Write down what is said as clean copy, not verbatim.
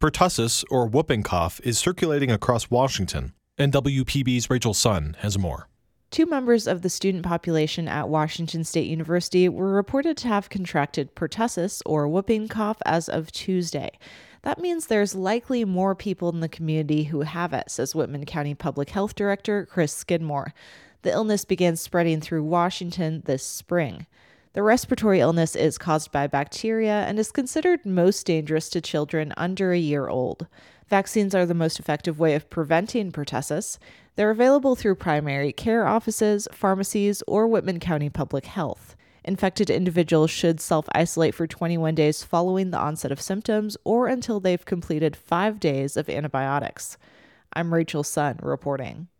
Pertussis, or whooping cough, is circulating across Washington, and WPB's Rachel Sun has more. 2 members of the student population at Washington State University were reported to have contracted pertussis, or whooping cough, as of Tuesday. That means there's likely more people in the community who have it, says Whitman County Public Health Director Chris Skidmore. The illness began spreading through Washington this spring. The respiratory illness is caused by bacteria and is considered most dangerous to children under a year old. Vaccines are the most effective way of preventing pertussis. They're available through primary care offices, pharmacies, or Whitman County Public Health. Infected individuals should self-isolate for 21 days following the onset of symptoms or until they've completed 5 days of antibiotics. I'm Rachel Sun reporting.